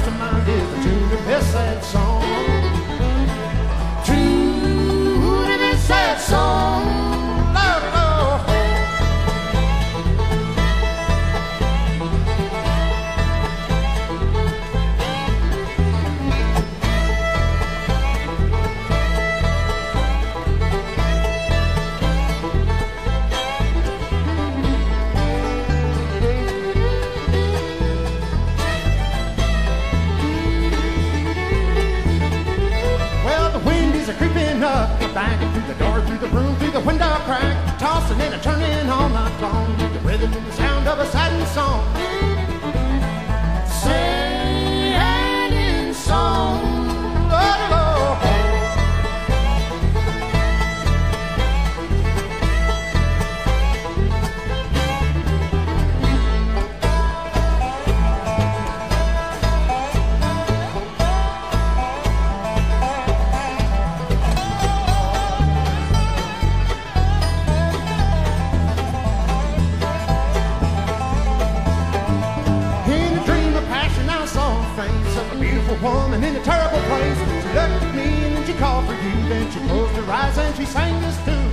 to mind is the tune of this sad song. Tune of this sad song. Lord, Lord. Banging through the door, through the room, through the window crack, tossing and a turning all night long, the rhythm and the sound of a saddened song. Sad in song. Oh, Lord. A beautiful woman in a terrible place. She looked at me and then she called for you. Then she closed her eyes and she sang this tune.